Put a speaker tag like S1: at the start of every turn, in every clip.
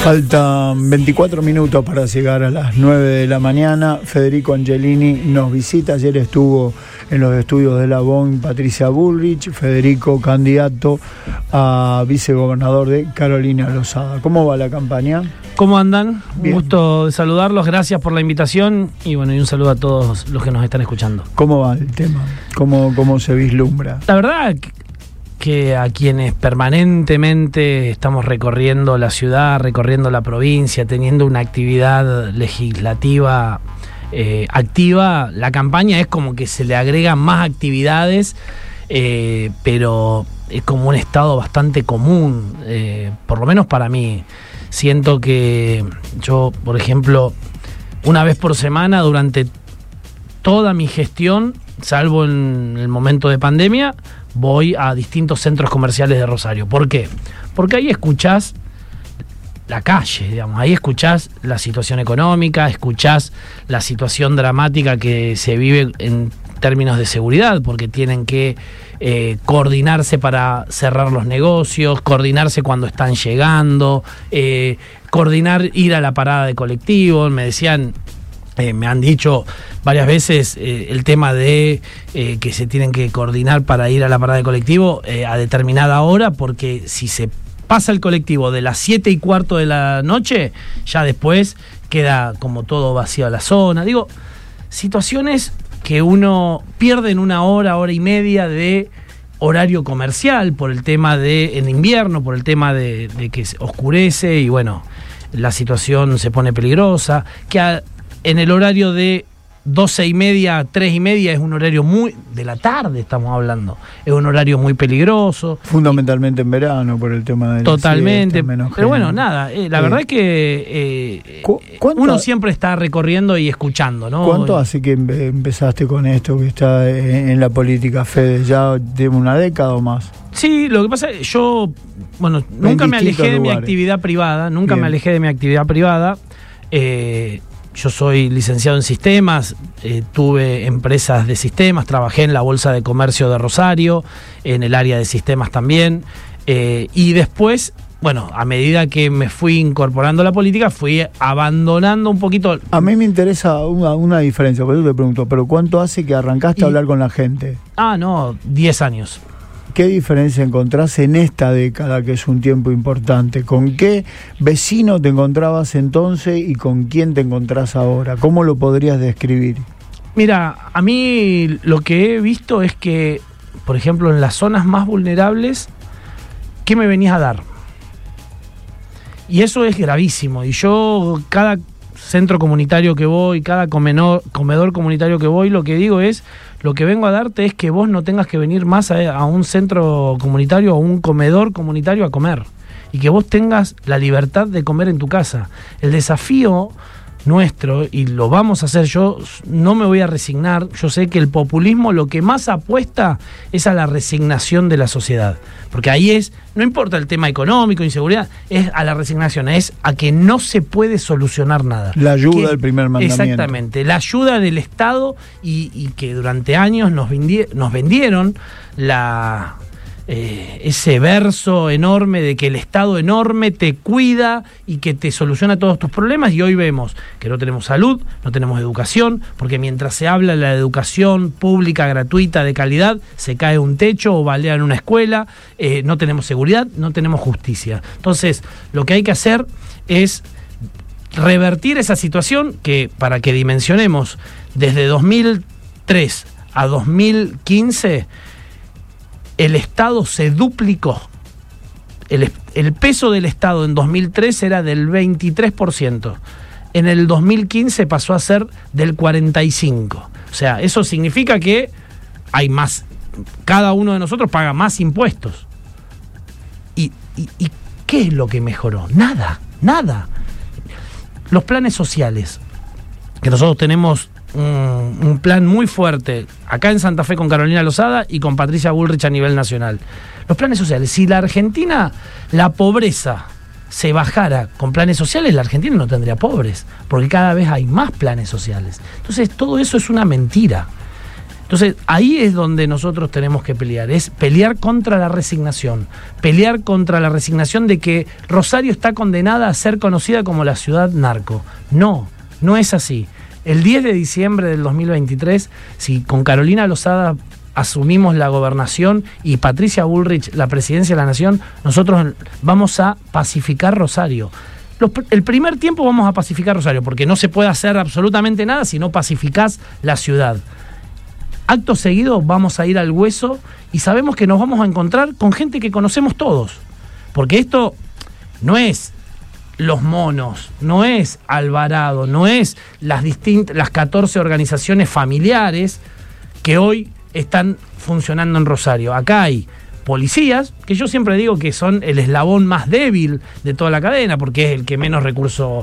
S1: Faltan 24 minutos para llegar a las 9 de la mañana. Federico Angelini nos visita. Ayer estuvo en los estudios de la BON Patricia Bullrich. Federico, candidato a vicegobernador de Carolina Lozada. ¿Cómo va la campaña?
S2: ¿Cómo andan?
S1: Bien.
S2: Un gusto de saludarlos, gracias por la invitación y bueno, y un saludo a todos los que nos están escuchando.
S1: ¿Cómo va el tema? ¿Cómo se vislumbra?
S2: La verdad que a quienes permanentemente estamos recorriendo la ciudad, recorriendo la provincia, teniendo una actividad legislativa activa, la campaña es como que se le agregan más actividades, pero es como un estado bastante común, por lo menos para mí. Siento que yo, por ejemplo, una vez por semana durante toda mi gestión, salvo en el momento de pandemia, voy a distintos centros comerciales de Rosario. ¿Por qué? Porque ahí escuchás la calle, digamos, ahí escuchás la situación económica, escuchás la situación dramática que se vive en términos de seguridad, porque tienen que coordinarse para cerrar los negocios, coordinarse cuando están llegando, coordinar ir a la parada de colectivo. Me decían, me han dicho varias veces el tema de que se tienen que coordinar para ir a la parada de colectivo a determinada hora, porque si se pasa el colectivo de las 7:15 de la noche, ya después queda como todo vacío la zona. Digo, situaciones que uno pierde en una hora y media de horario comercial por el tema de en invierno, por el tema de que se oscurece y bueno, la situación se pone peligrosa, que en el horario de 12:30, 3:30 es un horario muy de la tarde, estamos hablando, es un horario muy peligroso.
S1: Fundamentalmente en verano por el tema de
S2: totalmente,
S1: siesta, menos
S2: pero
S1: gente.
S2: bueno, nada, la verdad es que uno siempre está recorriendo y escuchando, ¿no?
S1: ¿Cuánto hace que empezaste con esto, que está en la política, Fede? ¿Ya de una década o más?
S2: Sí, lo que pasa es que yo, bueno, nunca me alejé de mi actividad privada, yo soy licenciado en sistemas, tuve empresas de sistemas, trabajé en la Bolsa de Comercio de Rosario, en el área de sistemas también, y después, bueno, a medida que me fui incorporando a la política, fui abandonando un poquito.
S1: A mí me interesa una diferencia, por eso te pregunto, pero ¿cuánto hace que arrancaste a hablar con la gente?
S2: 10 años.
S1: ¿Qué diferencia encontrás en esta década, que es un tiempo importante? ¿Con qué vecino te encontrabas entonces y con quién te encontrás ahora? ¿Cómo lo podrías describir?
S2: Mira, a mí lo que he visto es que, por ejemplo, en las zonas más vulnerables, ¿qué me venís a dar? Y eso es gravísimo. Y yo, cada centro comunitario que voy, cada comedor comunitario que voy, lo que digo es, lo que vengo a darte es que vos no tengas que venir más a un centro comunitario o un comedor comunitario a comer, y que vos tengas la libertad de comer en tu casa. El desafío nuestro, y lo vamos a hacer, yo no me voy a resignar, yo sé que el populismo lo que más apuesta es a la resignación de la sociedad, porque ahí no importa el tema económico, inseguridad, es a la resignación, es a que no se puede solucionar nada.
S1: La ayuda del primer mandamiento.
S2: Exactamente, la ayuda del Estado y que durante años nos vendieron ese verso enorme de que el Estado enorme te cuida y que te soluciona todos tus problemas, y hoy vemos que no tenemos salud, no tenemos educación, porque mientras se habla de la educación pública, gratuita, de calidad, se cae un techo o balean una escuela, no tenemos seguridad, no tenemos justicia. Entonces, lo que hay que hacer es revertir esa situación que, para que dimensionemos, desde 2003 a 2015, el Estado se duplicó. El peso del Estado en 2003 era del 23%. En el 2015 pasó a ser del 45%. O sea, eso significa que hay más. Cada uno de nosotros paga más impuestos. ¿Y qué es lo que mejoró? Nada. Los planes sociales, que nosotros tenemos un plan muy fuerte acá en Santa Fe con Carolina Lozada y con Patricia Bullrich a nivel nacional. Los planes sociales, si la Argentina, la pobreza se bajara con planes sociales, la Argentina no tendría pobres, porque cada vez hay más planes sociales. Entonces todo eso es una mentira. Entonces, ahí es donde nosotros tenemos que pelear, es pelear contra la resignación, pelear contra la resignación de que Rosario está condenada a ser conocida como la ciudad narco. No, no es así. El 10 de diciembre del 2023, si con Carolina Lozada asumimos la gobernación y Patricia Bullrich la presidencia de la Nación, nosotros vamos a pacificar Rosario. El primer tiempo vamos a pacificar Rosario, porque no se puede hacer absolutamente nada si no pacificás la ciudad. Acto seguido vamos a ir al hueso y sabemos que nos vamos a encontrar con gente que conocemos todos. Porque esto no es Los Monos, no es Alvarado, no es las 14 organizaciones familiares que hoy están funcionando en Rosario. Acá hay policías, que yo siempre digo que son el eslabón más débil de toda la cadena, porque es el que menos recursos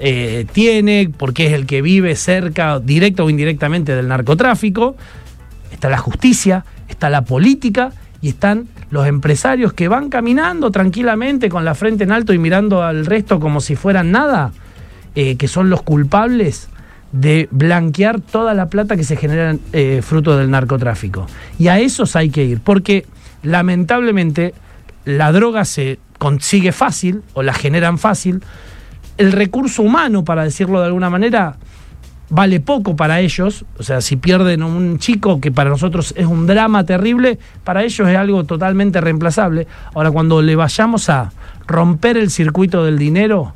S2: tiene, porque es el que vive cerca, directa o indirectamente, del narcotráfico. Está la justicia, está la política y están los empresarios que van caminando tranquilamente con la frente en alto y mirando al resto como si fueran nada, que son los culpables de blanquear toda la plata que se genera fruto del narcotráfico. Y a esos hay que ir, porque lamentablemente la droga se consigue fácil o la generan fácil. El recurso humano, para decirlo de alguna manera, vale poco para ellos. O sea, si pierden un chico que para nosotros es un drama terrible, para ellos es algo totalmente reemplazable. Ahora, cuando le vayamos a romper el circuito del dinero,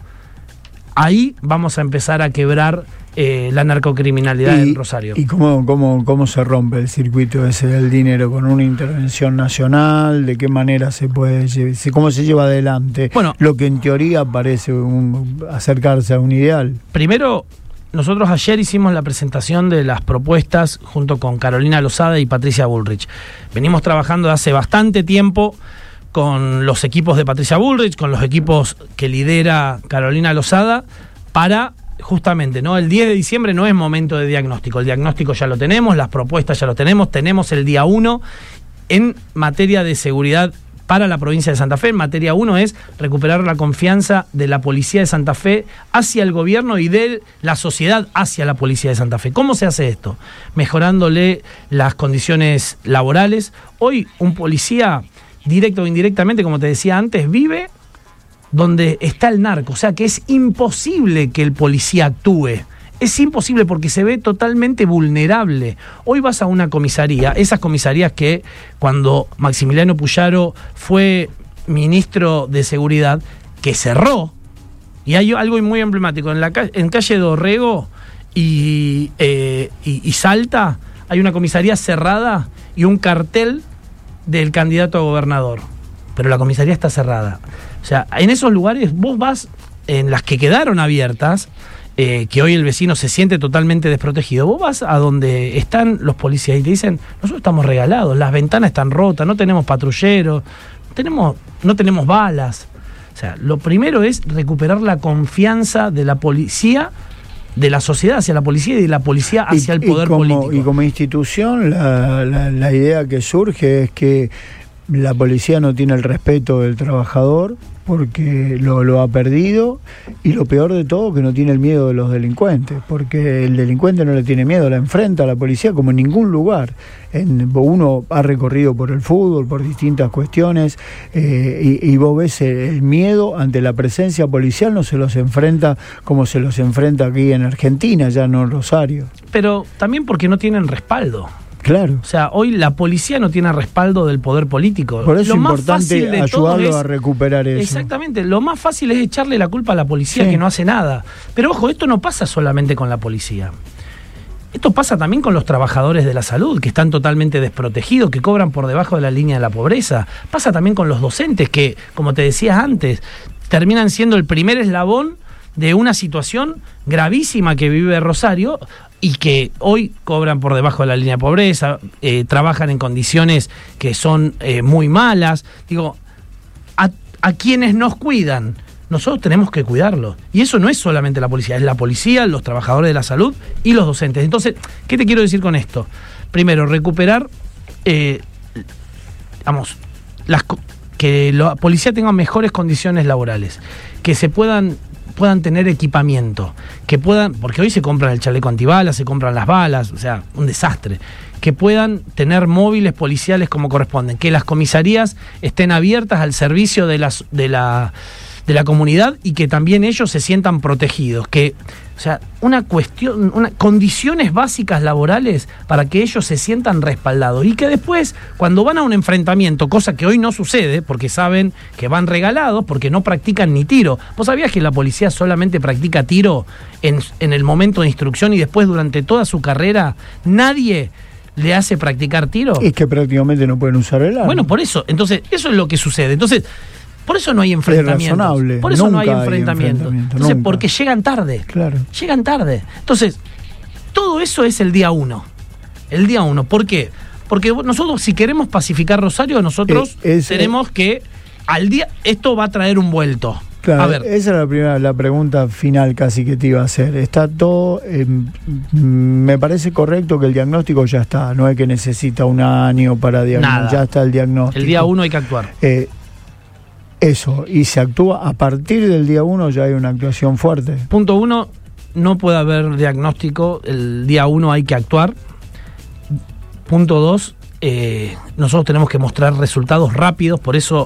S2: ahí vamos a empezar a quebrar la narcocriminalidad en Rosario.
S1: ¿Y cómo se rompe el circuito ese del dinero? ¿Con una intervención nacional? ¿De qué manera se puede cómo se lleva adelante? Bueno, lo que en teoría parece acercarse a un ideal.
S2: Primero, nosotros ayer hicimos la presentación de las propuestas junto con Carolina Lozada y Patricia Bullrich. Venimos trabajando hace bastante tiempo con los equipos de Patricia Bullrich, con los equipos que lidera Carolina Lozada, para justamente, ¿no? El 10 de diciembre no es momento de diagnóstico. El diagnóstico ya lo tenemos, las propuestas ya lo tenemos el día 1 en materia de seguridad para la provincia de Santa Fe. En materia 1 es recuperar la confianza de la policía de Santa Fe hacia el gobierno y de la sociedad hacia la policía de Santa Fe. ¿Cómo se hace esto? Mejorándole las condiciones laborales. Hoy un policía, directo o indirectamente, como te decía antes, vive donde está el narco. O sea que es imposible que el policía actúe. Es imposible porque se ve totalmente vulnerable. Hoy vas a una comisaría, esas comisarías que cuando Maximiliano Puyaro fue ministro de Seguridad, que cerró, y hay algo muy emblemático, en calle Dorrego y Salta hay una comisaría cerrada y un cartel del candidato a gobernador, pero la comisaría está cerrada. O sea, en esos lugares vos vas, en las que quedaron abiertas, que hoy el vecino se siente totalmente desprotegido, vos vas a donde están los policías y te dicen: nosotros estamos regalados, las ventanas están rotas, no tenemos patrulleros, no tenemos balas. O sea, lo primero es recuperar la confianza de la policía, de la sociedad hacia la policía y de la policía hacia el poder político.
S1: Y como institución, la idea que surge es que la policía no tiene el respeto del trabajador porque lo ha perdido, y lo peor de todo, que no tiene el miedo de los delincuentes, porque el delincuente no le tiene miedo, la enfrenta a la policía como en ningún lugar. Uno ha recorrido por el fútbol, por distintas cuestiones, y vos ves el miedo ante la presencia policial, no se los enfrenta como se los enfrenta aquí en Argentina, ya no en Rosario.
S2: Pero también porque no tienen respaldo.
S1: Claro.
S2: O sea, hoy la policía no tiene respaldo del poder político.
S1: Por eso es importante ayudarlo a recuperar eso.
S2: Exactamente. Lo más fácil es echarle la culpa a la policía, que no hace nada. Pero ojo, esto no pasa solamente con la policía. Esto pasa también con los trabajadores de la salud, que están totalmente desprotegidos, que cobran por debajo de la línea de la pobreza. Pasa también con los docentes, que, como te decías antes, terminan siendo el primer eslabón de una situación gravísima que vive Rosario, y que hoy cobran por debajo de la línea de pobreza, trabajan en condiciones que son muy malas. Digo, a quienes nos cuidan, nosotros tenemos que cuidarlos. Y eso no es solamente la policía, es la policía, los trabajadores de la salud y los docentes. Entonces, ¿qué te quiero decir con esto? Primero, recuperar, que la policía tenga mejores condiciones laborales, que se puedan puedan tener equipamiento, que puedan, porque hoy se compran el chaleco antibalas, se compran las balas, o sea, un desastre, que puedan tener móviles policiales como corresponden, que las comisarías estén abiertas al servicio de la comunidad y que también ellos se sientan protegidos, que, o sea, condiciones básicas laborales para que ellos se sientan respaldados y que después, cuando van a un enfrentamiento, cosa que hoy no sucede, porque saben que van regalados, porque no practican ni tiro. ¿Vos sabías que la policía solamente practica tiro en el momento de instrucción y después durante toda su carrera nadie le hace practicar tiro?
S1: Es que prácticamente no pueden usar el arma.
S2: Bueno, por eso, entonces, eso es lo que sucede. Entonces, por eso no hay enfrentamientos.
S1: Es razonable.
S2: Por eso
S1: Nunca
S2: no hay enfrentamientos. Entonces,
S1: nunca.
S2: porque llegan tarde.
S1: Claro.
S2: Llegan tarde. Entonces, todo eso es el día 1. El día 1. ¿Por qué? Porque nosotros, si queremos pacificar Rosario, nosotros tenemos que al día. Esto va a traer un vuelto.
S1: Claro,
S2: a ver.
S1: Esa es la pregunta final casi que te iba a hacer. Está todo, me parece correcto que el diagnóstico ya está, no es que necesita un año para diagnosticar, ya está el diagnóstico.
S2: El día 1 hay que actuar.
S1: Eso, y se actúa a partir del día 1, ya hay una actuación fuerte.
S2: Punto 1, no puede haber diagnóstico, el día 1 hay que actuar. Punto 2, nosotros tenemos que mostrar resultados rápidos, por eso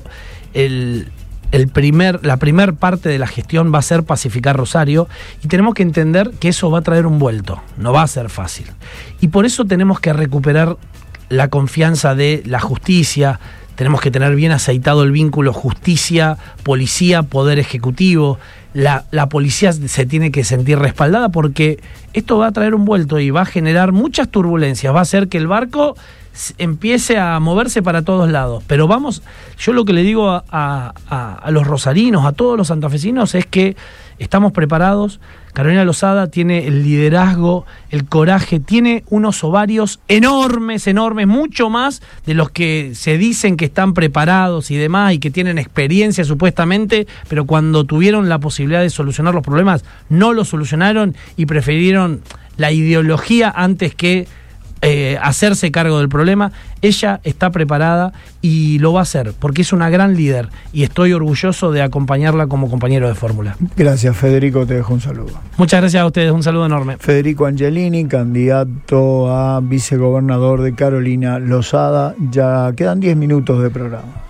S2: la primer parte de la gestión va a ser pacificar Rosario y tenemos que entender que eso va a traer un vuelto, no va a ser fácil. Y por eso tenemos que recuperar la confianza de la justicia, tenemos que tener bien aceitado el vínculo justicia, policía, poder ejecutivo. La policía se tiene que sentir respaldada porque esto va a traer un vuelto y va a generar muchas turbulencias, va a hacer que el barco empiece a moverse para todos lados. Pero yo lo que le digo a los rosarinos, a todos los santafesinos, es que estamos preparados. Carolina Lozada tiene el liderazgo, el coraje, tiene unos ovarios enormes, mucho más de los que se dicen que están preparados y demás y que tienen experiencia supuestamente, pero cuando tuvieron la posibilidad de solucionar los problemas no lo solucionaron y prefirieron la ideología antes que hacerse cargo del problema. Ella está preparada y lo va a hacer porque es una gran líder y estoy orgulloso de acompañarla como compañero de fórmula.
S1: Gracias, Federico, te dejo un saludo.
S2: Muchas gracias a ustedes, un saludo enorme.
S1: Federico Angelini, candidato a vicegobernador de Carolina Lozada. Ya quedan 10 minutos de programa.